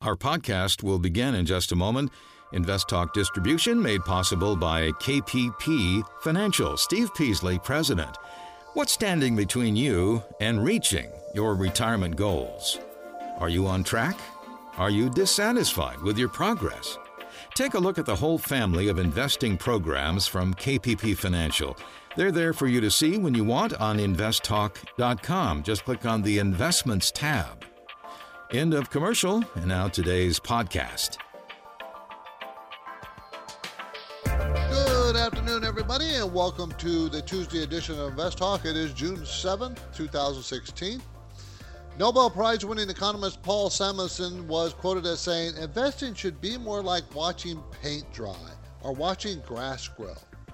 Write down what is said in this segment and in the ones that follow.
Our podcast will begin in just a moment. Invest Talk distribution made possible by KPP Financial. Steve Peasley, President. What's standing between you and reaching your retirement goals? Are you on track? Are you dissatisfied with your progress? Take a look at the whole family of investing programs from KPP Financial. They're there for you to see when you want on investtalk.com. Just click on the Investments tab. End of commercial, and now today's podcast. Good afternoon, everybody, and welcome to the Tuesday edition of Invest Talk. It is June 7th, 2016. Nobel Prize-winning economist Paul Samuelson was quoted as saying, "Investing should be more like watching paint dry or watching grass grow."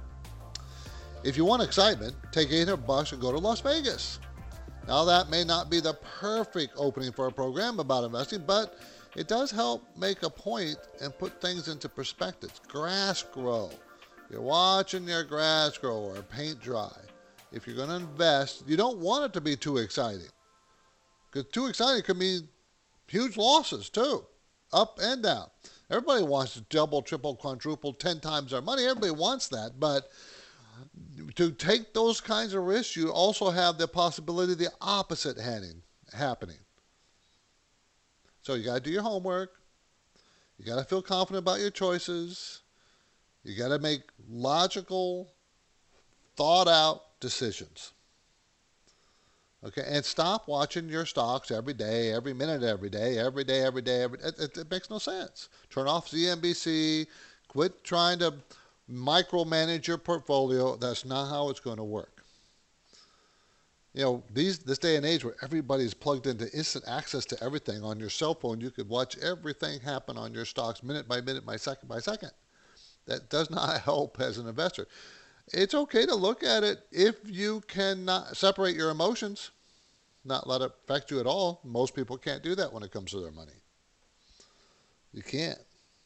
If you want excitement, take $800 and go to Las Vegas. Now, that may not be the perfect opening for a program about investing, but it does help make a point and put things into perspective. Grass grow. You're watching your grass grow or paint dry. If you're going to invest, you don't want it to be too exciting. Because too exciting could mean huge losses too, up and down. Everybody wants to double, triple, quadruple, 10 times their money. Everybody wants that. But to take those kinds of risks, you also have the possibility of the opposite happening. So you got to do your homework. You got to feel confident about your choices. You got to make logical, thought-out decisions. Okay, and stop watching your stocks every day, every minute, every day. It makes no sense. Turn off CNBC. Quit trying to micromanage your portfolio. That's not how it's going to work. You know, this day and age where everybody's plugged into instant access to everything on your cell phone, you could watch everything happen on your stocks minute by minute, by second. That does not help as an investor. It's okay to look at it if you cannot separate your emotions, not let it affect you at all. Most people can't do that when it comes to their money. You can't.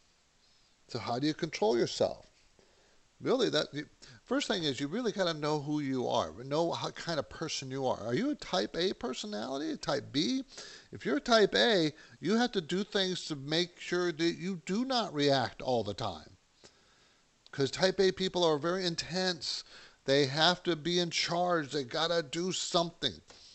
So how do you control yourself? Really, first thing is you really got to know who you are, know what kind of person you are. Are you a type A personality, a type B? If you're a type A, you have to do things to make sure that you do not react all the time. Because type A people are very intense. They have to be in charge. They got to do something.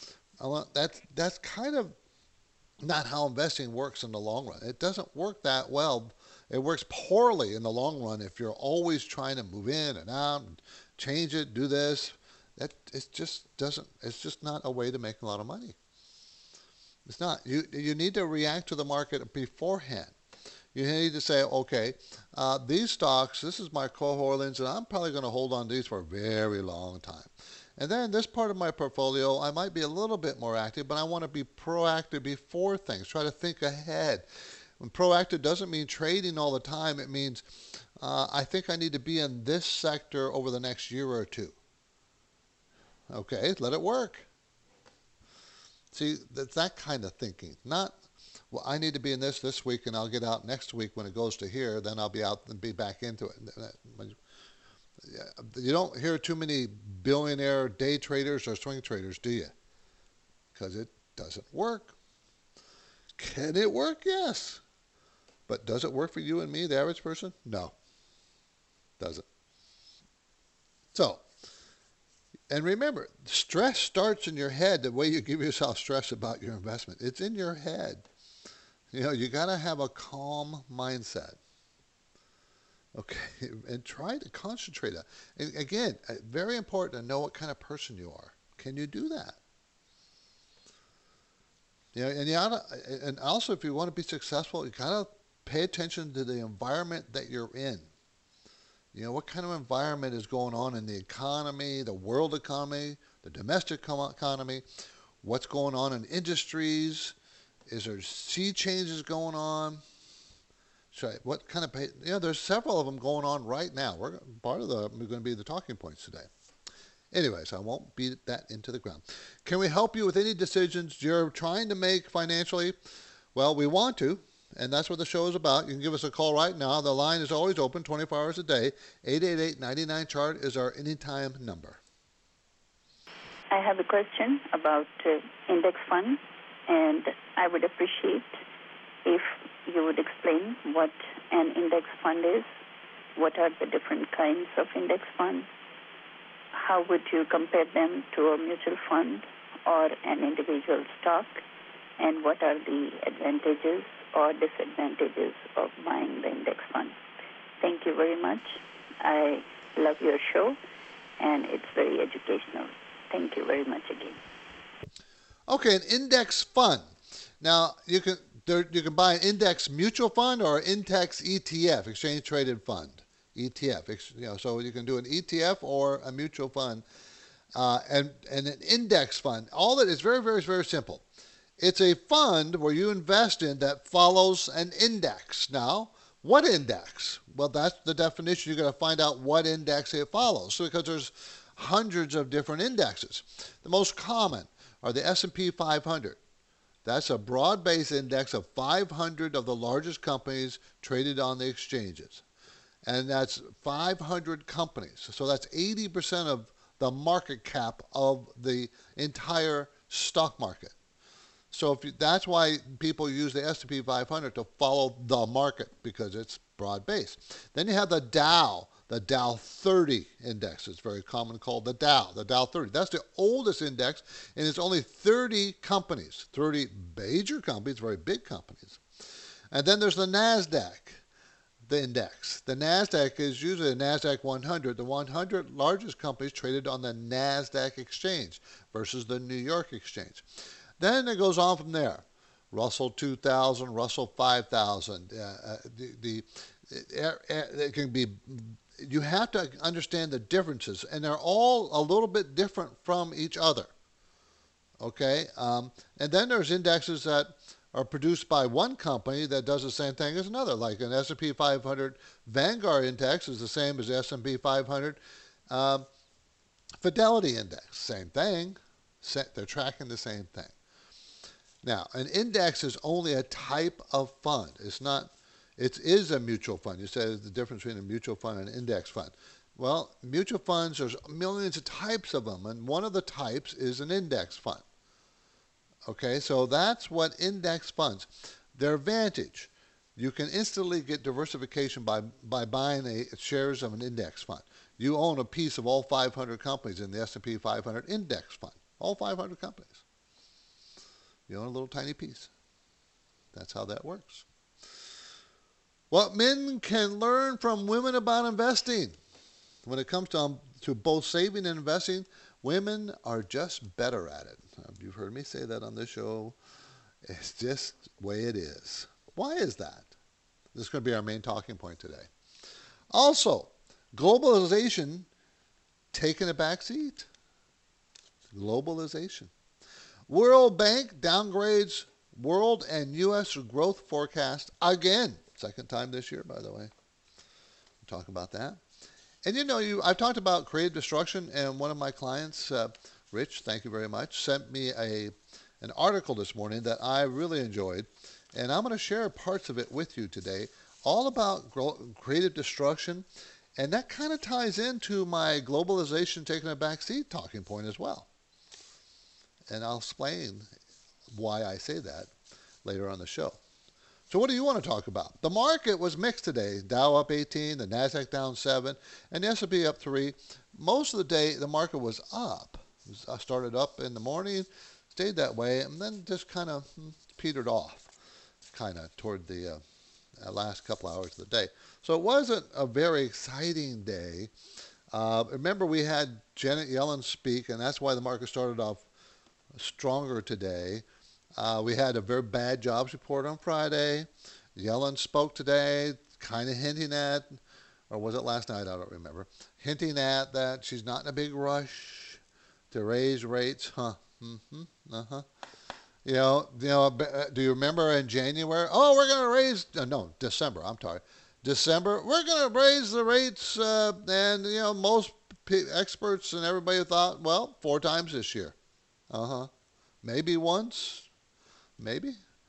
That's kind of not how investing works in the long run. It doesn't work that well. It works poorly in the long run if you're always trying to move in and out and change it, do this. It's just not a way to make a lot of money. It's not. You need to react to the market beforehand. You need to say, okay, these stocks, this is my core holdings, and I'm probably going to hold on to these for a very long time. And then this part of my portfolio, I might be a little bit more active, but I want to be proactive before things. Try to think ahead. When proactive doesn't mean trading all the time. It means I think I need to be in this sector over the next year or two. Okay, let it work. See, that's that kind of thinking, not, well, I need to be in this week, and I'll get out next week when it goes to here. Then I'll be out and be back into it. You don't hear too many billionaire day traders or swing traders, do you? Because it doesn't work. Can it work? Yes. But does it work for you and me, the average person? No. Doesn't. So, and remember, stress starts in your head. The way you give yourself stress about your investment, it's in your head. You know, you got to have a calm mindset. Okay, and try to concentrate. And again, very important to know what kind of person you are. Can you do that? You know, and also if you want to be successful, you got to pay attention to the environment that you're in. You know, what kind of environment is going on in the economy, the world economy, the domestic economy, what's going on in industries, is there sea changes going on? What kind of, there's several of them going on right now. We're going to be the talking points today. Anyways, I won't beat that into the ground. Can we help you with any decisions you're trying to make financially? Well, we want to, and that's what the show is about. You can give us a call right now. The line is always open 24 hours a day. 888-99-CHART is our anytime number. I have a question about index funds, and I would appreciate if you would explain what an index fund is, what are the different kinds of index funds, how would you compare them to a mutual fund or an individual stock, and what are the advantages or disadvantages of buying the index fund. Thank you very much. I love your show, and it's very educational. Thank you very much again. Okay, an index fund. Now, you can buy an index mutual fund or an index ETF, exchange traded fund. ETF, so you can do an ETF or a mutual fund, and an index fund. All that is very, very, very simple. It's a fund where you invest in that follows an index. Now, what index? Well, that's the definition. You're going to find out what index it follows. So, because there's hundreds of different indexes. The most common are the S&P 500. That's a broad-based index of 500 of the largest companies traded on the exchanges. And that's 500 companies. So that's 80% of the market cap of the entire stock market. So that's why people use the S&P 500 to follow the market, because it's broad-based. Then you have the Dow 30 index. It's very common, called the Dow 30. That's the oldest index, and it's only 30 companies, 30 major companies, very big companies. And then there's the NASDAQ, the index. The NASDAQ is usually the NASDAQ 100, the 100 largest companies traded on the NASDAQ exchange versus the New York exchange. Then it goes on from there. Russell 2000, Russell 5000. It can be. You have to understand the differences, and they're all a little bit different from each other. Okay, and then there's indexes that are produced by one company that does the same thing as another. Like an S&P 500 Vanguard index is the same as the S&P 500 Fidelity index. Same thing. They're tracking the same thing. Now, an index is only a type of fund. It's not. It is a mutual fund. You said the difference between a mutual fund and an index fund. Well, mutual funds, there's millions of types of them, and one of the types is an index fund. Okay, so that's what index funds. Their advantage, you can instantly get diversification by buying shares of an index fund. You own a piece of all 500 companies in the S&P 500 index fund, all 500 companies. You own a little tiny piece. That's how that works. What men can learn from women about investing. When it comes to both saving and investing, women are just better at it. You've heard me say that on this show. It's just the way it is. Why is that? This is going to be our main talking point today. Also, globalization taking a back seat. Globalization. World Bank downgrades world and U.S. growth forecast again. Second time this year, by the way. We'll talk about that. And I've talked about creative destruction, and one of my clients, Rich, thank you very much, sent me an article this morning that I really enjoyed, and I'm going to share parts of it with you today, all about creative destruction, and that kind of ties into my globalization taking a back seat talking point as well. And I'll explain why I say that later on the show. So what do you want to talk about? The market was mixed today. Dow up 18, the NASDAQ down 7, and the S&P up 3. Most of the day, the market was up. I started up in the morning, stayed that way, and then just kind of petered off kind of toward the last couple hours of the day. So it wasn't a very exciting day. Remember, we had Janet Yellen speak, and that's why the market started off stronger today. We had a very bad jobs report on Friday. Yellen spoke today, kind of hinting at, or was it last night? I don't remember. Hinting at that she's not in a big rush to raise rates. Do you remember in January? Oh, we're going to raise, December, I'm sorry. December, we're going to raise the rates, and most experts and everybody thought, well, 4 times this year. Maybe once. Maybe.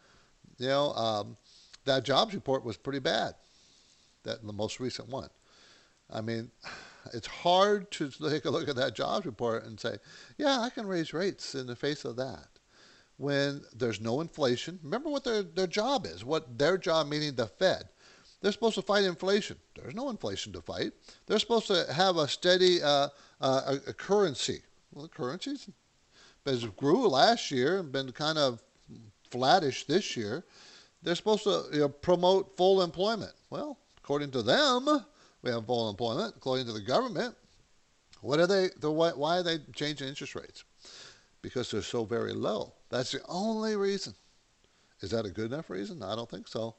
That jobs report was pretty bad, the most recent one. I mean, it's hard to take a look at that jobs report and say, yeah, I can raise rates in the face of that. when there's no inflation. Remember what their job is, what their job, meaning the Fed. They're supposed to fight inflation. There's no inflation to fight. They're supposed to have a steady a currency. Well, the currencies grew last year and been kind of flattish this year. They're supposed to promote full employment. Well, according to them, we have full employment. According to the government, why are they changing interest rates? Because they're so very low. That's the only reason. Is that a good enough reason? I don't think so.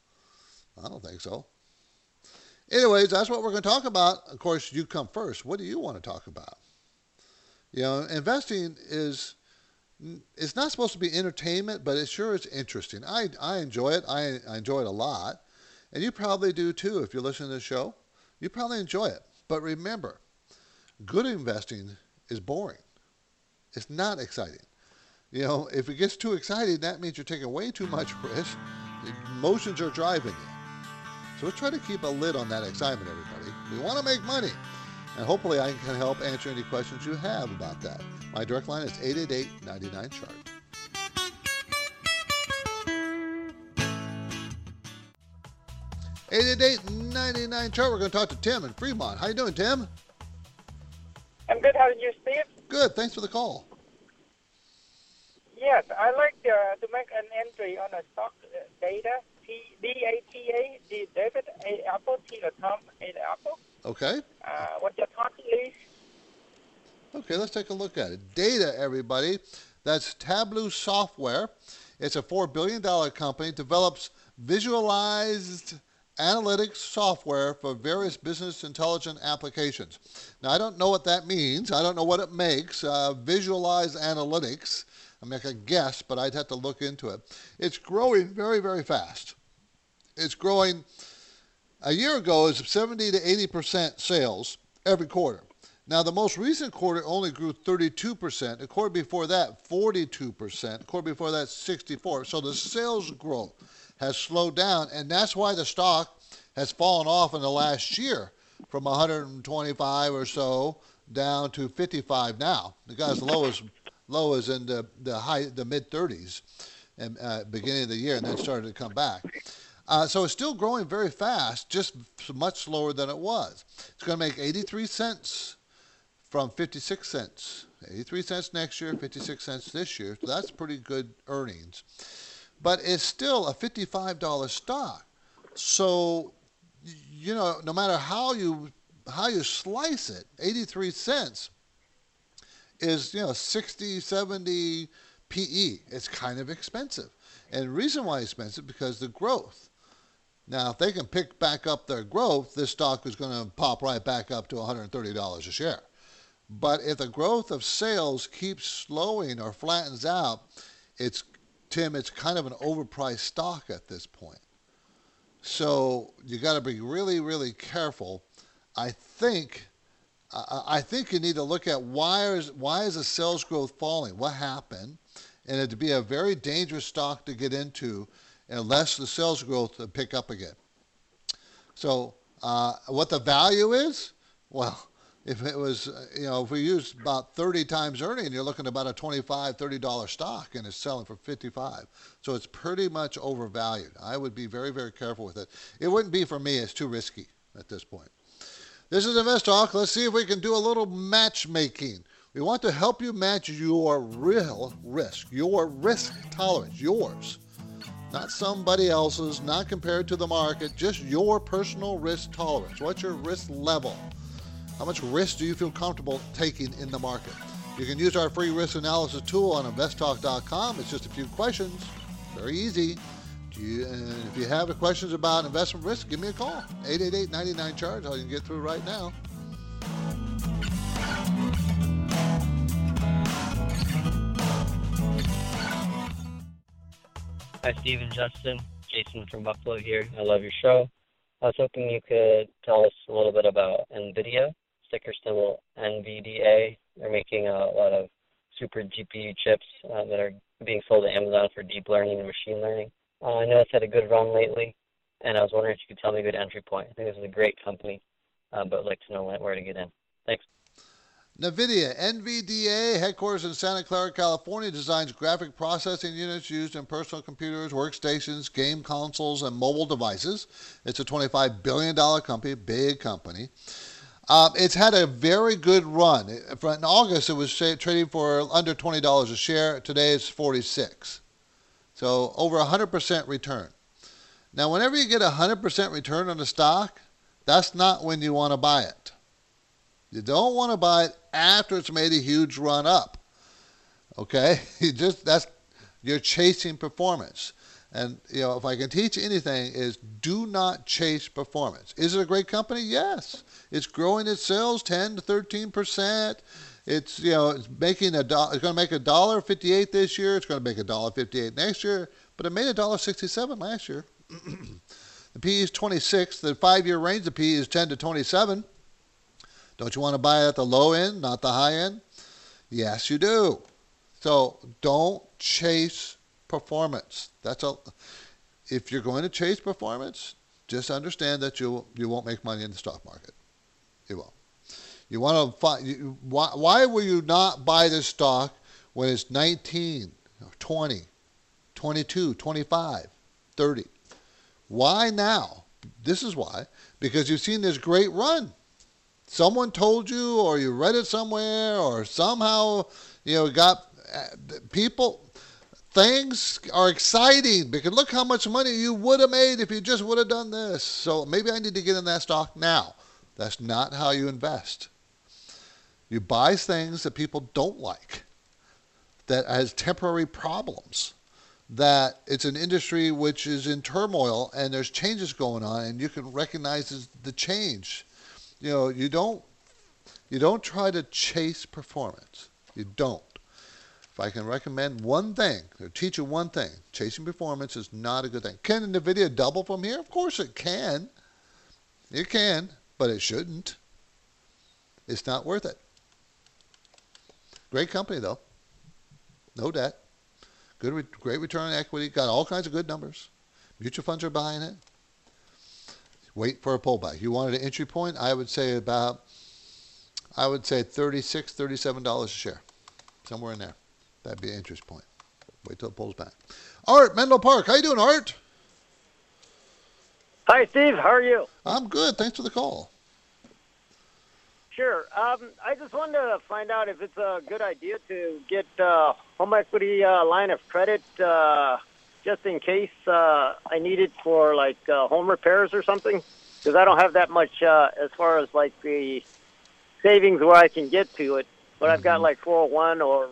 Anyways, that's what we're going to talk about. Of course, you come first. What do you want to talk about? Investing it's not supposed to be entertainment, but it sure is interesting. I enjoy it. I enjoy it a lot. And you probably do too if you're listening to the show. You probably enjoy it. But remember, good investing is boring. It's not exciting. If it gets too exciting, that means you're taking way too much risk. Emotions are driving you. So let's try to keep a lid on that excitement, everybody. We want to make money. And hopefully I can help answer any questions you have about that. My direct line is 888-99-CHART. 888-99-CHART. We're going to talk to Tim in Fremont. How you doing, Tim? I'm good. How are you, Steve? Good. Thanks for the call. Yes, I like to make an entry on a stock data, DATA, D David, A Apple, T the Tom, A the Apple. Okay. What's your thought, please? Okay, let's take a look at it. Data, everybody. That's Tableau Software. It's a $4 billion company. Develops visualized analytics software for various business intelligence applications. Now, I don't know what that means. I don't know what it makes. Visualized analytics. I make a guess, but I'd have to look into it. It's growing very, very fast. It's growing. A year ago, it was 70 to 80% sales every quarter. Now, the most recent quarter only grew 32%. The quarter before that, 42%. The quarter before that, 64%. So the sales growth has slowed down, and that's why the stock has fallen off in the last year from 125 or so down to 55 now. The guy's low is in the mid 30s and beginning of the year, and then started to come back. So it's still growing very fast, just much slower than it was. It's going to make 83 cents from 56 cents. 83 cents next year, 56 cents this year. So that's pretty good earnings. But it's still a $55 stock. So, no matter how you slice it, 83 cents is, 60, 70 PE. It's kind of expensive. And the reason why it's expensive because the growth. Now, if they can pick back up their growth, this stock is going to pop right back up to $130 a share. But if the growth of sales keeps slowing or flattens out, it's kind of an overpriced stock at this point. So you got to be really, really careful. I think you need to look at why is the sales growth falling? What happened? And it'd be a very dangerous stock to get into unless the sales growth pick up again. So what the value is? Well, if it was, if we use about 30 times earning, you're looking at about a $25, $30 stock, and it's selling for 55. So it's pretty much overvalued. I would be very, very careful with it. It wouldn't be for me. It's too risky at this point. This is Invest Talk. Let's see if we can do a little matchmaking. We want to help you match your real risk, your risk tolerance, yours. Not somebody else's, not compared to the market, just your personal risk tolerance. What's your risk level? How much risk do you feel comfortable taking in the market? You can use our free risk analysis tool on investtalk.com. It's just a few questions. Very easy. And if you have questions about investment risk, give me a call. 888-99-CHART. I can get through right now. Hi, Steve and Justin. Jason from Buffalo here. I love your show. I was hoping you could tell us a little bit about NVIDIA, ticker symbol NVDA. They're making a lot of super GPU chips that are being sold to Amazon for deep learning and machine learning. I know it's had a good run lately, and I was wondering if you could tell me a good entry point. I think this is a great company, but I'd like to know where to get in. Thanks. NVIDIA, NVDA, headquarters in Santa Clara, California, designs graphic processing units used in personal computers, workstations, game consoles, and mobile devices. It's a $25 billion company, big company. It's had a very good run. In August, it was trading for under $20 a share. Today, it's 46. So over 100% return. Now, whenever you get a 100% return on a stock, that's not when you want to buy it. You don't want to buy it after it's made a huge run up. Okay? You're chasing performance. And if I can teach anything is do not chase performance. Is it a great company? Yes. It's growing its sales 10 to 13%. It's it's making it's going to make $1.58 this year. It's going to make $1.58 next year, but it made $1.67 last year. The PE is 26. The 5-year range, the PE is 10 to 27. Don't you want to buy at the low end, not the high end? Yes, you do. So don't chase performance. If you're going to chase performance, just understand that you won't make money in the stock market. You won't. You want to find why will you not buy this stock when it's 19, 20, 22, 25, 30? Why now? This is why. Because you've seen this great run. Someone told you, or you read it somewhere, or somehow, got people. Things are exciting because look how much money you would have made if you just would have done this. So maybe I need to get in that stock now. That's not how you invest. You buy things that people don't like, that has temporary problems, that it's an industry which is in turmoil and there's changes going on and you can recognize the change. You don't try to chase performance. You don't. If I can recommend one thing, or teach you one thing, chasing performance is not a good thing. Can NVIDIA double from here? Of course it can. It can, but it shouldn't. It's not worth it. Great company, though. No debt. Great return on equity. Got all kinds of good numbers. Mutual funds are buying it. Wait for a pullback. You wanted an entry point? I would say $36, $37 a share. Somewhere in there. That'd be an entry point. Wait till it pulls back. Art, Menlo Park. How you doing, Art? Hi, Steve. How are you? I'm good. Thanks for the call. Sure. I just wanted to find out if it's a good idea to get home equity line of credit just in case I need it for home repairs or something, because I don't have that much as far as the savings where I can get to it. But I've got 401 or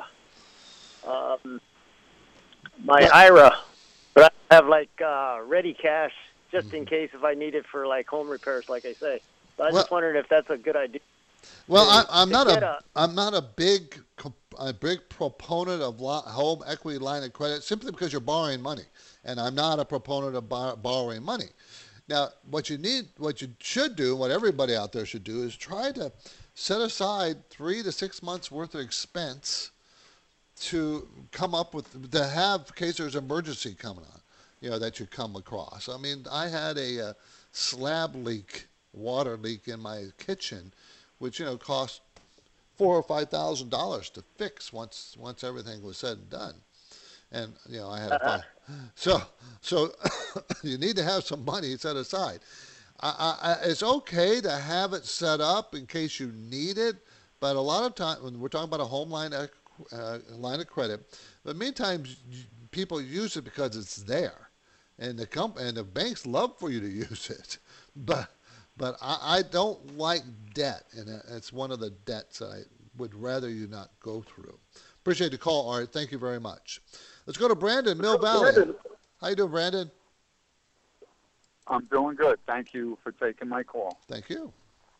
my IRA, but I have ready cash just in case if I need it for home repairs, like I say. So I just wondered if that's a good idea. Well, I'm not a big proponent of home equity line of credit simply because you're borrowing money, and I'm not a proponent of borrowing money. Now, what you should do, what everybody out there should do, is try to set aside 3 to 6 months worth of expense to come up with, to have in case there's an emergency coming on, that you come across. I mean, I had a slab leak, water leak in my kitchen, which cost $4,000 or $5,000 to fix once everything was said and done. And I had a so you need to have some money set aside. It's okay to have it set up in case you need it, but a lot of times when we're talking about a home line of credit, but many times people use it because it's there, and the banks love for you to use it, but I don't like debt, and it's one of the debts that I would rather you not go through. Appreciate the call, Art. Thank you very much. Let's go to Brandon, Mill Valley. How you doing, Brandon? I'm doing good. Thank you for taking my call. Thank you.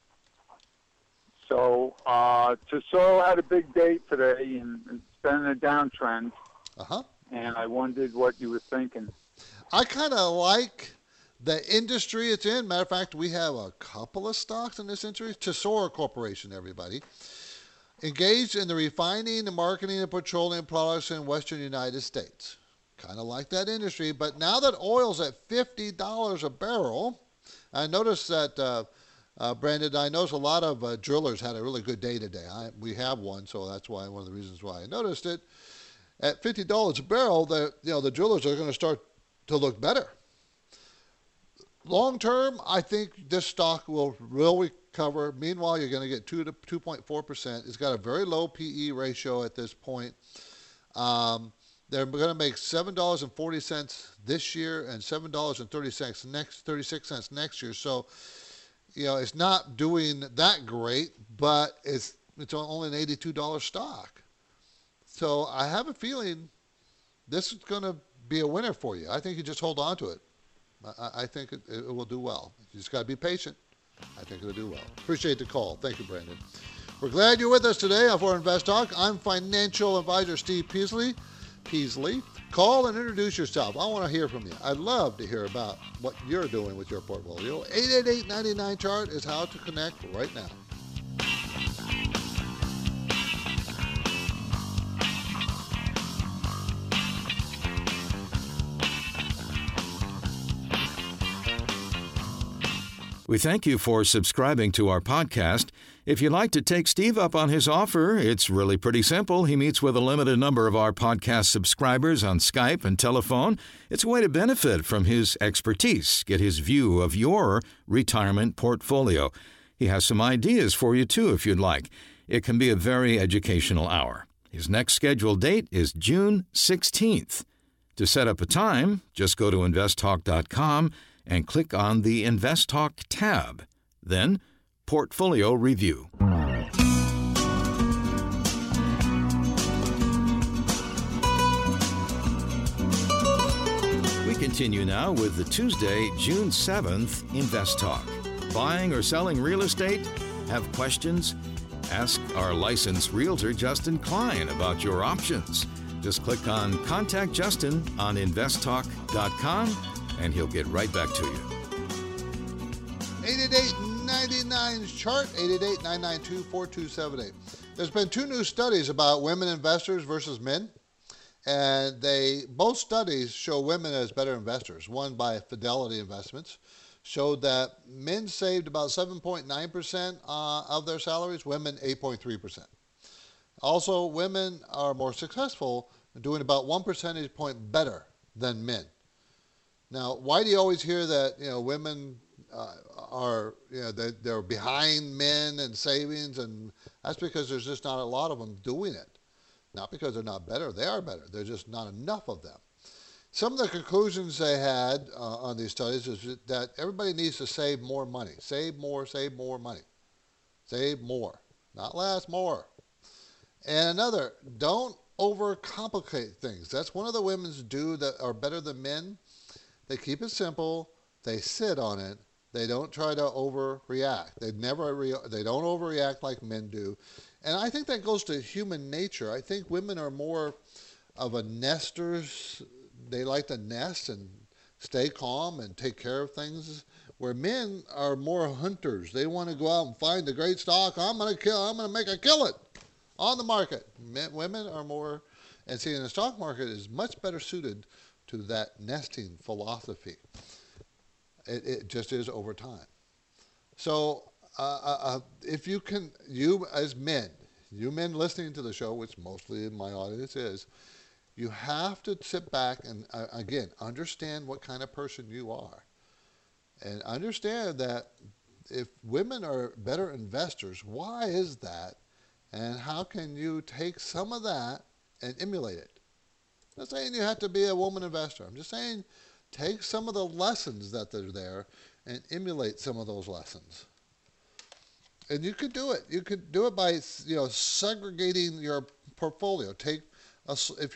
So, Tesoro had a big day today, and it's been a downtrend. Uh-huh. And I wondered what you were thinking. I kind of like the industry it's in. Matter of fact, we have a couple of stocks in this industry. Tesoro Corporation, everybody. Engaged in the refining and marketing of petroleum products in western United States. Kind of like that industry. But now that oil's at $50 a barrel, I noticed that Brandon, I noticed a lot of drillers had a really good day today. We have one, so that's why one of the reasons why I noticed it. At $50 a barrel, the drillers are going to start to look better. Long term, I think this stock will recover. Meanwhile, you're going to get 2 to 2.4%. It's got a very low PE ratio at this point. They're going to make $7.40 this year and $7.36 next year. So, it's not doing that great, but it's only an $82 stock. So I have a feeling this is going to be a winner for you. I think you just hold on to it. I think it will do well. You just got to be patient. I think it'll do well. Appreciate the call. Thank you, Brandon. We're glad you're with us today for Invest Talk. I'm financial advisor Steve Peasley. Call and introduce yourself. I want to hear from you. I'd love to hear about what you're doing with your portfolio. 888-99-CHART is how to connect right now. We thank you for subscribing to our podcast. If you'd like to take Steve up on his offer, it's really pretty simple. He meets with a limited number of our podcast subscribers on Skype and telephone. It's a way to benefit from his expertise, get his view of your retirement portfolio. He has some ideas for you, too, if you'd like. It can be a very educational hour. His next scheduled date is June 16th. To set up a time, just go to investtalk.com and click on the Invest Talk tab. Then, Portfolio Review. We continue now with the Tuesday, June 7th, Invest Talk. Buying or selling real estate? Have questions? Ask our licensed realtor, Justin Klein, about your options. Just click on Contact Justin on investtalk.com and he'll get right back to you. 888-99-CHART, 888-992-4278. There's been 2 new studies about women investors versus men, and both studies show women as better investors. One by Fidelity Investments showed that men saved about 7.9% of their salaries, women 8.3%. Also, women are more successful, doing about 1 percentage point better than men. Now, why do you always hear that women they're behind men in savings? And that's because there's just not a lot of them doing it. Not because they're not better. They are better. There's just not enough of them. Some of the conclusions they had on these studies is that everybody needs to save more money. Save more money. Save more. Not less, more. And another, don't overcomplicate things. That's one of the women's do that are better than men. They keep it simple. They sit on it. They don't try to overreact. They don't overreact like men do. And I think that goes to human nature. I think women are more of a nesters. They like to nest and stay calm and take care of things, where men are more hunters. They want to go out and find the great stock. I'm going to make a kill it on the market. Women are more, and see, in the stock market is much better suited to that nesting philosophy. It just is over time. So if you can, you men listening to the show, which mostly in my audience is, you have to sit back and, again, understand what kind of person you are. And understand that if women are better investors, why is that? And how can you take some of that and emulate it? I'm not saying you have to be a woman investor. I'm just saying take some of the lessons that are there and emulate some of those lessons. And you could do it. You could do it by segregating your portfolio. If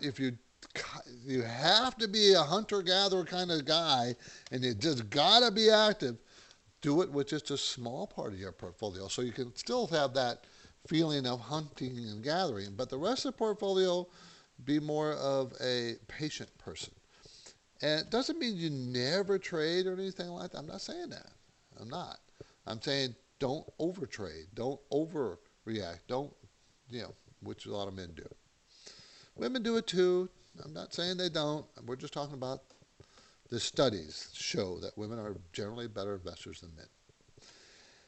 you have to be a hunter-gatherer kind of guy and you just gotta be active, do it with just a small part of your portfolio so you can still have that feeling of hunting and gathering. But the rest of the portfolio, be more of a patient person. And it doesn't mean you never trade or anything like that. I'm not saying that. I'm not. I'm saying don't overtrade. Don't overreact. Don't, which a lot of men do. Women do it too. I'm not saying they don't. We're just talking about the studies show that women are generally better investors than men.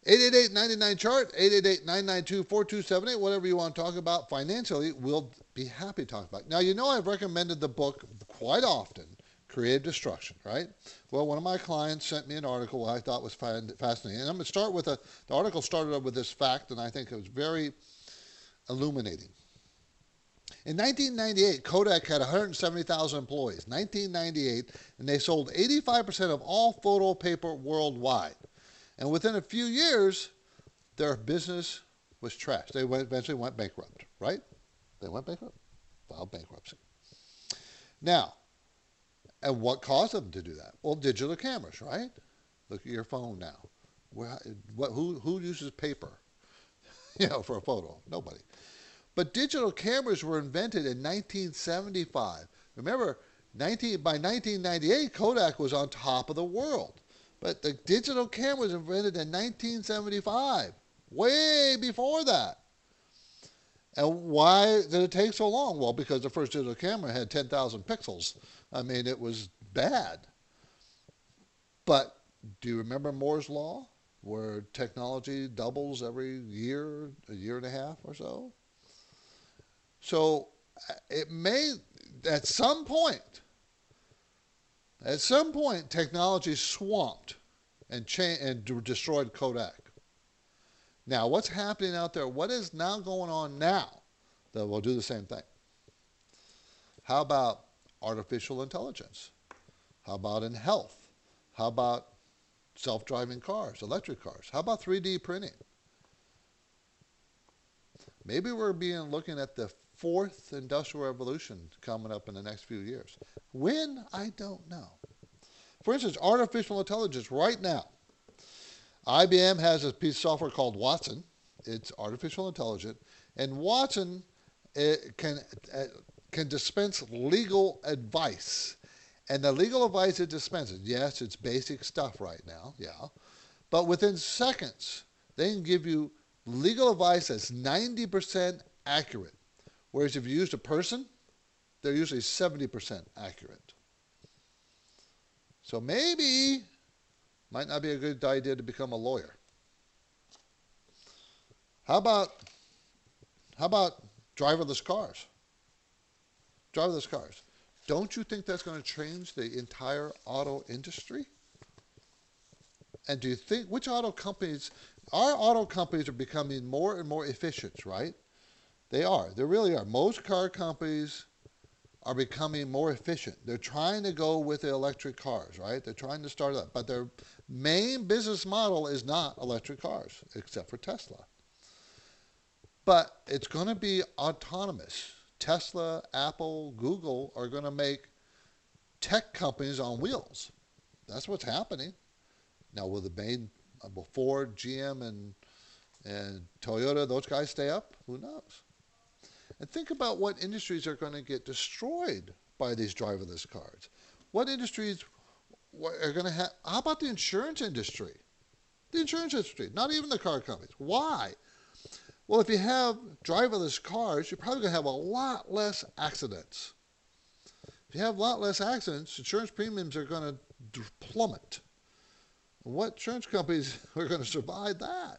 888-99-CHART, 888-992-4278, whatever you want to talk about financially, we'll be happy to talk about. Now, you know I've recommended the book quite often, Creative Destruction, right? Well, one of my clients sent me an article I thought was fascinating. And I'm going to start with the article started up with this fact, and I think it was very illuminating. In 1998, Kodak had 170,000 employees. 1998, and they sold 85% of all photo paper worldwide. And within a few years, their business was trashed. They eventually went bankrupt, right? They went bankrupt, filed bankruptcy. Now, and what caused them to do that? Well, digital cameras, right? Look at your phone now. Who uses paper, for a photo? Nobody. But digital cameras were invented in 1975. Remember, by 1998, Kodak was on top of the world. But the digital camera was invented in 1975, way before that. And why did it take so long? Well, because the first digital camera had 10,000 pixels. I mean, it was bad. But do you remember Moore's Law, where technology doubles every year, a year and a half or so? So it may, at some point, technology swamped and destroyed Kodak. Now, what's happening out there? What is now going on now that will do the same thing? How about artificial intelligence? How about in health? How about self-driving cars, electric cars? How about 3D printing? Maybe we're looking at the fourth industrial revolution coming up in the next few years. When? I don't know. For instance, artificial intelligence right now. IBM has a piece of software called Watson. It's artificial intelligence. And Watson can dispense legal advice. And the legal advice it dispenses, yes, it's basic stuff right now, yeah. But within seconds, they can give you legal advice that's 90% accurate. Whereas if you used a person, they're usually 70% accurate. So maybe might not be a good idea to become a lawyer. How about driverless cars? Driverless cars. Don't you think that's going to change the entire auto industry? And do you think, our auto companies are becoming more and more efficient, right? They are. They really are. Most car companies are becoming more efficient. They're trying to go with the electric cars, right? They're trying to start up. But their main business model is not electric cars, except for Tesla. But it's going to be autonomous. Tesla, Apple, Google are going to make tech companies on wheels. That's what's happening. Now, will Ford, GM, and Toyota, those guys stay up? Who knows? And think about what industries are going to get destroyed by these driverless cars. What industries are going to have? How about the insurance industry? The insurance industry, not even the car companies. Why? Well, if you have driverless cars, you're probably going to have a lot less accidents. If you have a lot less accidents, insurance premiums are going to plummet. What insurance companies are going to survive that?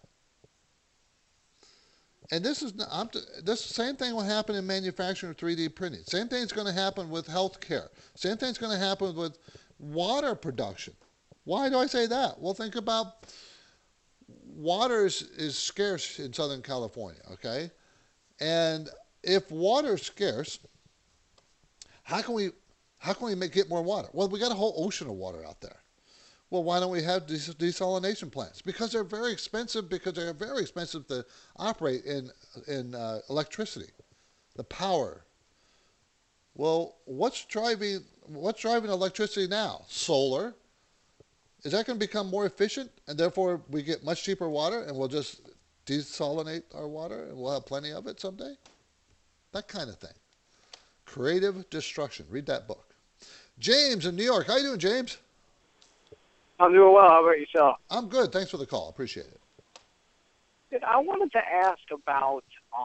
And this same thing will happen in manufacturing 3D printing. Same thing is going to happen with healthcare. Same thing is going to happen with water production. Why do I say that? Well, think about water is scarce in Southern California, okay? And if water is scarce, how can we get more water? Well, we got a whole ocean of water out there. Well, why don't we have desalination plants? Because they're very expensive. Because they're very expensive to operate in electricity, the power. Well, what's driving electricity now? Solar. Is that going to become more efficient, and therefore we get much cheaper water, and we'll just desalinate our water, and we'll have plenty of it someday? That kind of thing. Creative Destruction. Read that book. James in New York. How you doing, James? I'm doing well. How about yourself? I'm good. Thanks for the call. Appreciate it. I wanted to ask about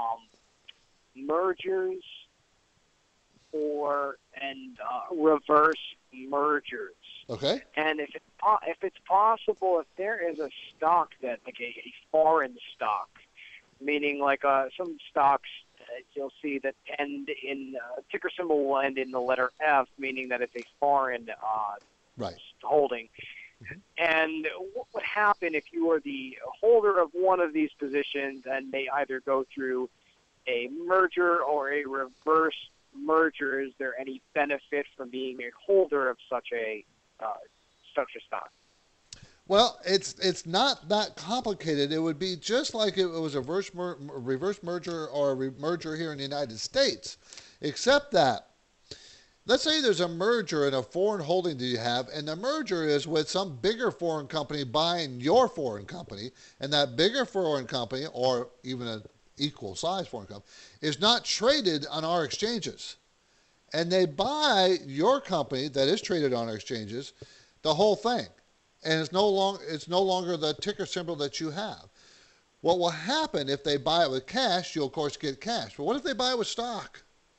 mergers and reverse mergers. Okay. And if it's possible, if there is a stock that, like a foreign stock, meaning like some stocks you'll see that end in ticker symbol will end in the letter F, meaning that it's a foreign Right. holding. And what would happen if you were the holder of one of these positions and they either go through a merger or a reverse merger? Is there any benefit from being a holder of such a stock? Well, it's not that complicated. It would be just like it was a reverse merger or a merger here in the United States, except that, let's say there's a merger in a foreign holding that you have, and the merger is with some bigger foreign company buying your foreign company, and that bigger foreign company, or even an equal size foreign company, is not traded on our exchanges. And they buy your company that is traded on our exchanges, the whole thing. And it's no longer the ticker symbol that you have. What will happen if they buy it with cash, you'll of course get cash. But what if they buy it with stock?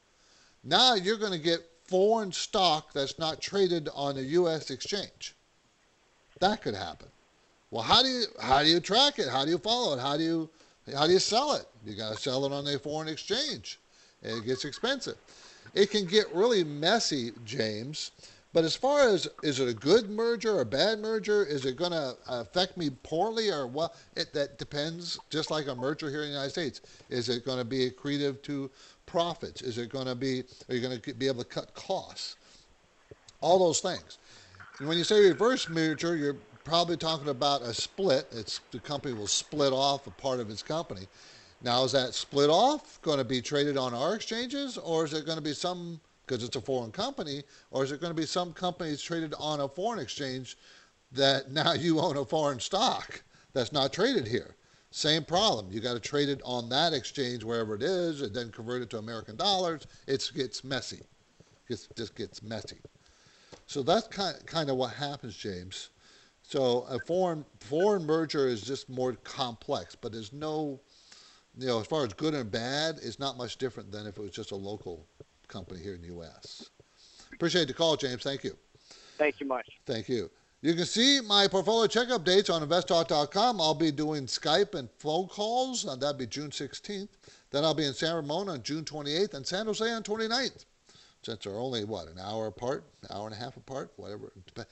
Now you're going to get foreign stock that's not traded on a U.S. exchange. That could happen. Well, how do you track it? How do you follow it? How do you sell it? You got to sell it on a foreign exchange. It gets expensive. It can get really messy, James. But as far as, is it a good merger or a bad merger? Is it going to affect me poorly or what? That depends, just like a merger here in the United States. Is it going to be accretive to profits? Are you going to be able to cut costs? All those things. And when you say reverse merger, you're probably talking about a split. The company will split off a part of its company. Now, is that split off going to be traded on our exchanges, or is it going to be some, because it's a foreign company, or is it going to be some companies traded on a foreign exchange that now you own a foreign stock that's not traded here? Same problem. You got to trade it on that exchange wherever it is, and then convert it to American dollars. It gets messy. It just gets messy. So that's kind of what happens, James. So a foreign merger is just more complex, but there's no, as far as good and bad, it's not much different than if it was just a local company here in the U.S. Appreciate the call, James. Thank you. Thank you much. Thank you. You can see my portfolio check updates on investtalk.com. I'll be doing Skype and phone calls. That'll be June 16th. Then I'll be in San Ramon on June 28th and San Jose on 29th. Since they're only, an hour apart, an hour and a half apart, whatever.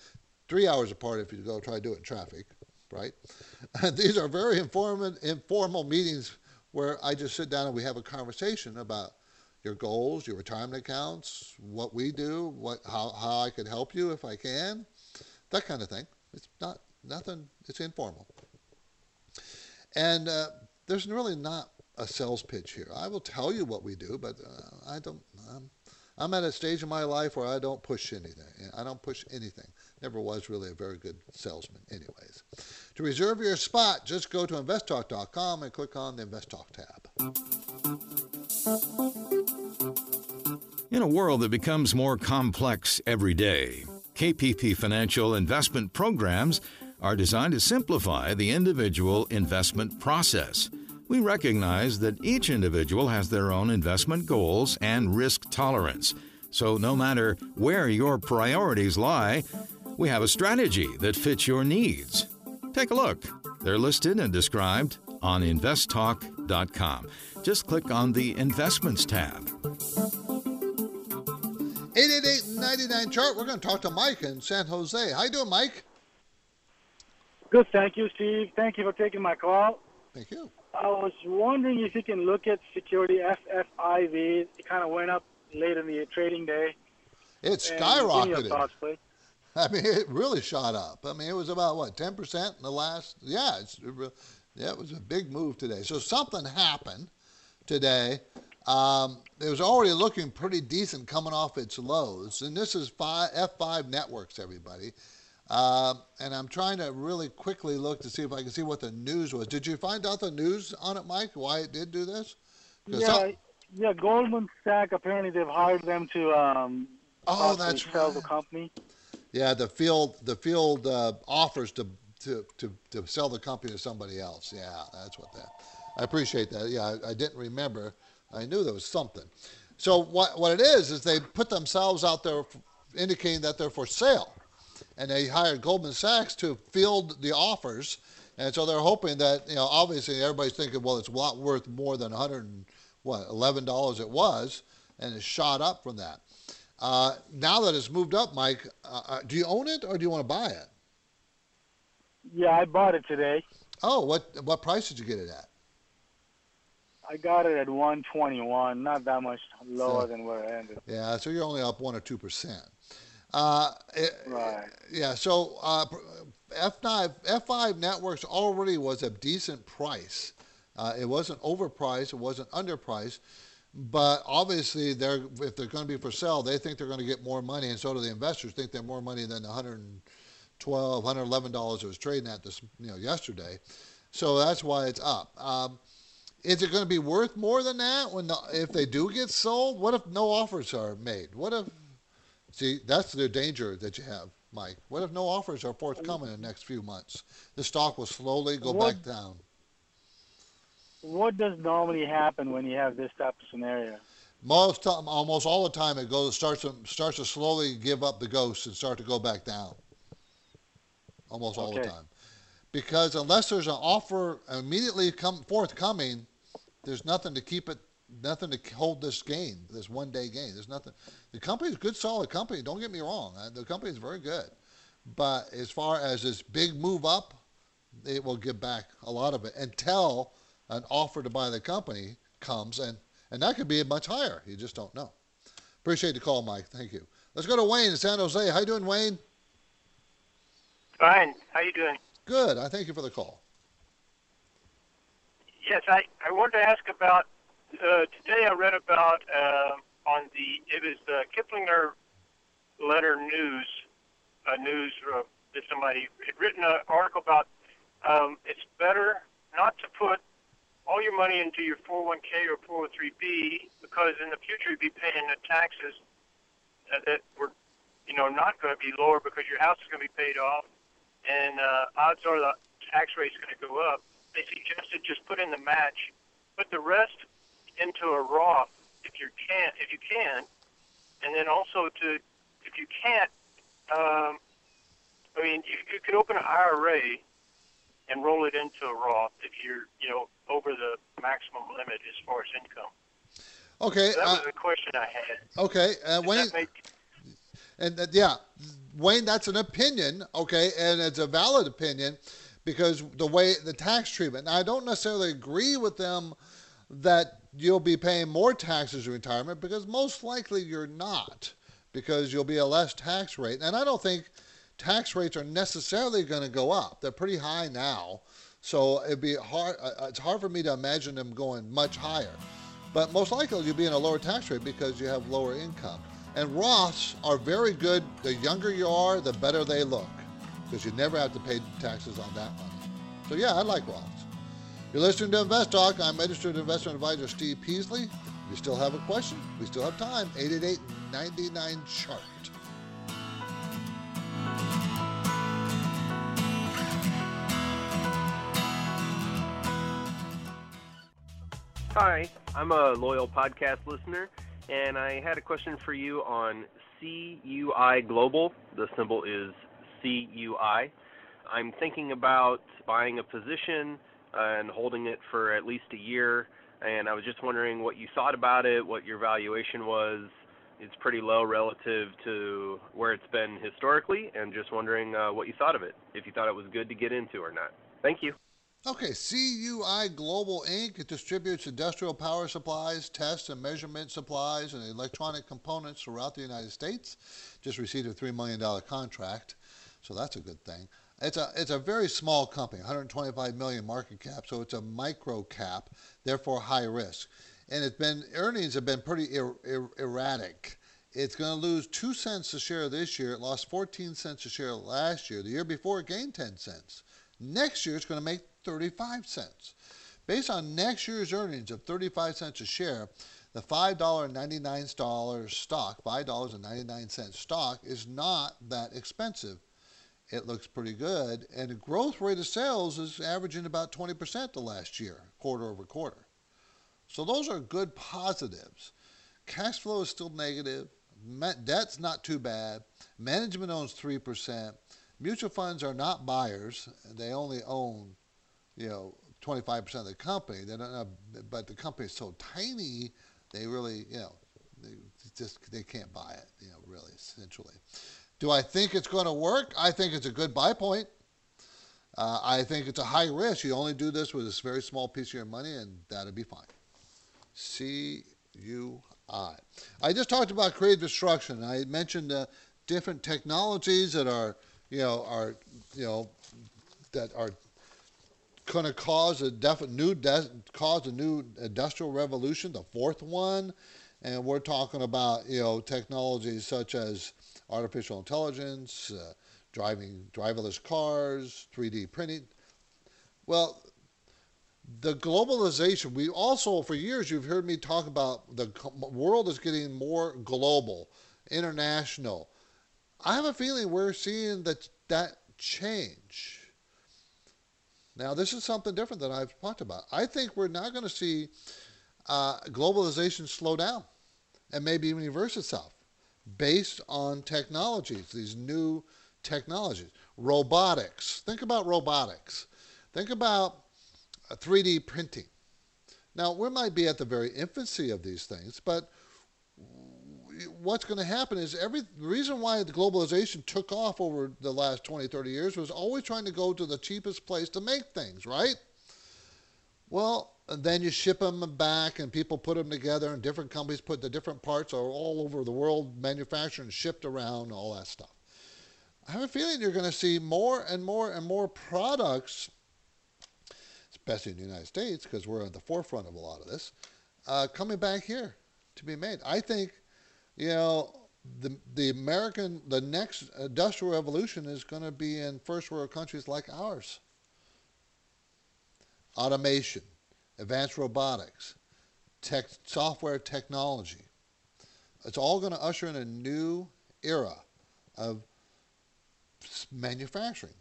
3 hours apart if you go try to do it in traffic, right? These are very informal meetings where I just sit down and we have a conversation about your goals, your retirement accounts, what we do, how I could help you if I can, that kind of thing. It's not nothing. It's informal, and there's really not a sales pitch here. I will tell you what we do, but I don't. I'm at a stage in my life where I don't push anything. I don't push anything. Never was really a very good salesman, anyways. To reserve your spot, just go to investtalk.com and click on the Invest Talk tab. In a world that becomes more complex every day, KPP Financial investment programs are designed to simplify the individual investment process. We recognize that each individual has their own investment goals and risk tolerance. So no matter where your priorities lie, we have a strategy that fits your needs. Take a look. They're listed and described on investtalk.com. Just click on the Investments tab. 888-99-CHART. We're going to talk to Mike in San Jose. How you doing, Mike? Good, thank you, Steve. Thank you for taking my call. Thank you. I was wondering if you can look at security FFIV. It kind of went up late in the trading day. It skyrocketed. Give me your thoughts, please. I mean, it really shot up. I mean, it was about, 10% in the last, it was a big move today. So something happened today. It was already looking pretty decent coming off its lows. And this is F5 Networks, everybody. And I'm trying to really quickly look to see if I can see what the news was. Did you find out the news on it, Mike, why it did do this? Yeah, Goldman Sachs, apparently they've hired them to sell the company. Yeah, the field offers to sell the company to somebody else. Yeah, that's what that. I appreciate that. Yeah, I didn't remember. I knew there was something. So what it is they put themselves out there indicating that they're for sale. and they hired Goldman Sachs to field the offers. And so they're hoping that, obviously everybody's thinking, well, it's a lot worth more than $11 it was, and it's shot up from that. Now that it's moved up, Mike, do you own it or do you want to buy it? Yeah, I bought it today. Oh, what price did you get it at? I got it at 121, not that much lower than where I ended. Yeah, so you're only up 1 or 2%. Right. Yeah, so F5 Networks already was a decent price. It wasn't overpriced, it wasn't underpriced, but obviously if they're going to be for sale, they think they're going to get more money, and so do the investors think they're more money than the $112, $111 it was trading at this yesterday. So that's why it's up. Is it going to be worth more than that if they do get sold? What if no offers are made? See, that's the danger that you have, Mike. What if no offers are forthcoming in the next few months? The stock will slowly go back down. What does normally happen when you have this type of scenario? Almost all the time, it starts to slowly give up the ghost and start to go back down. Almost all the time, because unless there's an offer immediately forthcoming, there's nothing to keep it, nothing to hold this gain, this one-day gain. There's nothing. The company's a good, solid company. Don't get me wrong. The company's very good. But as far as this big move up, it will give back a lot of it until an offer to buy the company comes, and that could be much higher. You just don't know. Appreciate the call, Mike. Thank you. Let's go to Wayne in San Jose. How you doing, Wayne? Fine. How you doing? Good. I thank you for the call. Yes, I wanted to ask about, today I read about it was the Kiplinger Letter News, that somebody had written an article about it's better not to put all your money into your 401k or 403b because in the future you'd be paying the taxes that were, not going to be lower because your house is going to be paid off, and odds are the tax rate's going to go up. They suggested just put in the match, put the rest into a Roth if you can, and then also if you can't, you could open an IRA and roll it into a Roth if you're, over the maximum limit as far as income. Okay. So that was the question I had. Okay, Wayne. Wayne, that's an opinion, okay, and it's a valid opinion because the way the tax treatment. Now, I don't necessarily agree with them that you'll be paying more taxes in retirement because most likely you're not, because you'll be a less tax rate. And I don't think tax rates are necessarily going to go up. They're pretty high now, so it'd be hard. It's hard for me to imagine them going much higher. But most likely you'll be in a lower tax rate because you have lower income. And Roths are very good. The younger you are, the better they look, because you never have to pay taxes on that money. So yeah, I like Roths. You're listening to Invest Talk. I'm registered investment advisor Steve Peasley. If you still have a question, we still have time. 888-99-CHART. Hi, I'm a loyal podcast listener, and I had a question for you on CUI Global. The symbol is CUI. I'm thinking about buying a position and holding it for at least a year, and I was just wondering what you thought about it, what your valuation was. It's pretty low relative to where it's been historically, and just wondering what you thought of it, if you thought it was good to get into or not. Thank you. Okay, CUI Global Inc. It distributes industrial power supplies, test and measurement supplies, and electronic components throughout the United States. Just received a $3 million contract, so that's a good thing. It's a very small company, 125 million market cap, so it's a micro cap, therefore high risk. And earnings have been pretty erratic. It's going to lose 2 cents a share this year. It lost 14 cents a share last year. The year before it gained 10 cents. Next year it's going to make 35 cents. Based on next year's earnings of 35 cents a share, the $5.99 stock, $5.99 stock is not that expensive. It looks pretty good, and the growth rate of sales is averaging about 20% the last year, quarter over quarter. So those are good positives. Cash flow is still negative. Debt's not too bad. Management owns 3%. mutual funds are not buyers. They only own, 25% of the company. They don't know, but the company is so tiny, they really, they can't buy it, really, essentially. Do I think it's going to work? I think it's a good buy point. I think it's a high risk. You only do this with a very small piece of your money, and that'll be fine. CUI. I just talked about creative destruction. I mentioned different technologies that are going to cause a new industrial revolution, the fourth one, and we're talking about technologies such as artificial intelligence, driverless cars, 3D printing. Well, the globalization, we also, for years, you've heard me talk about the world is getting more global, international. I have a feeling we're seeing that change. Now, this is something different than I've talked about. I think we're now going to see globalization slow down and maybe even reverse itself based on technologies, these new technologies. Robotics. Think about robotics. Think about 3D printing. Now, we might be at the very infancy of these things, but what's going to happen is the reason why the globalization took off over the last 20, 30 years was always trying to go to the cheapest place to make things, right? Well, and then you ship them back and people put them together and different companies put the different parts all over the world manufactured and shipped around, all that stuff. I have a feeling you're going to see more and more and more products, especially in the United States, because we're at the forefront of a lot of this, coming back here to be made. I think, the next industrial revolution is going to be in first world countries like ours. Automation, advanced robotics, software technology. It's all going to usher in a new era of manufacturing.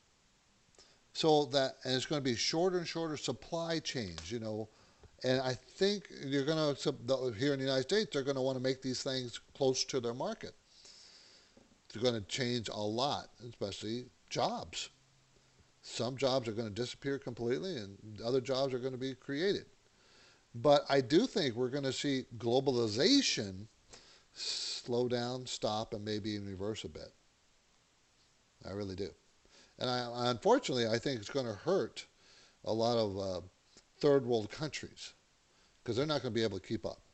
And it's going to be shorter and shorter supply chains, And I think you're going to, here in the United States, they're going to want to make these things close to their market. It's going to change a lot, especially jobs. Some jobs are going to disappear completely, and other jobs are going to be created. But I do think we're going to see globalization slow down, stop, and maybe even reverse a bit. I really do. And unfortunately, I think it's going to hurt a lot of third world countries because they're not going to be able to keep up.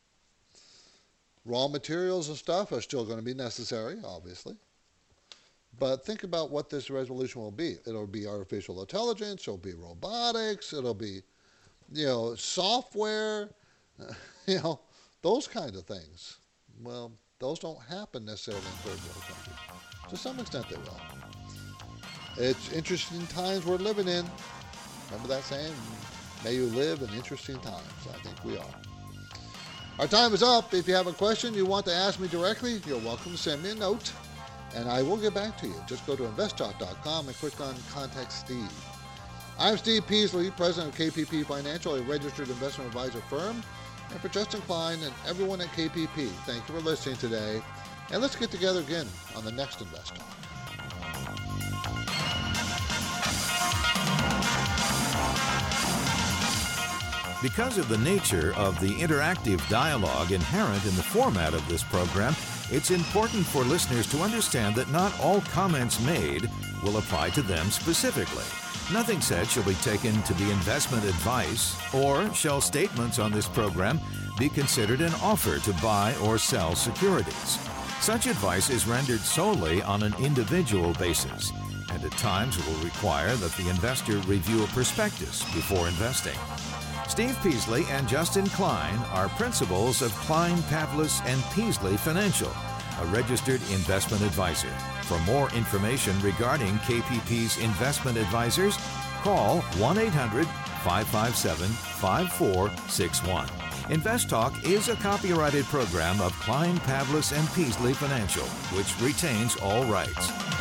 Raw materials and stuff are still going to be necessary, obviously. But think about what this resolution will be. It'll be artificial intelligence, it'll be robotics, it'll be, software, those kinds of things. Well, those don't happen necessarily in third world countries. To some extent they will. It's interesting times we're living in. Remember that saying? May you live in interesting times. I think we are. Our time is up. If you have a question you want to ask me directly, you're welcome to send me a note, and I will get back to you. Just go to investtalk.com and click on Contact Steve. I'm Steve Peasley, president of KPP Financial, a registered investment advisor firm. And for Justin Klein and everyone at KPP, thank you for listening today. And let's get together again on the next Invest Talk. Because of the nature of the interactive dialogue inherent in the format of this program, it's important for listeners to understand that not all comments made will apply to them specifically. Nothing said shall be taken to be investment advice, or shall statements on this program be considered an offer to buy or sell securities. Such advice is rendered solely on an individual basis, and at times will require that the investor review a prospectus before investing. Steve Peasley and Justin Klein are principals of Klein, Pavlis & Peasley Financial, a registered investment advisor. For more information regarding KPP's investment advisors, call 1-800-557-5461. Invest Talk is a copyrighted program of Klein, Pavlis & Peasley Financial, which retains all rights.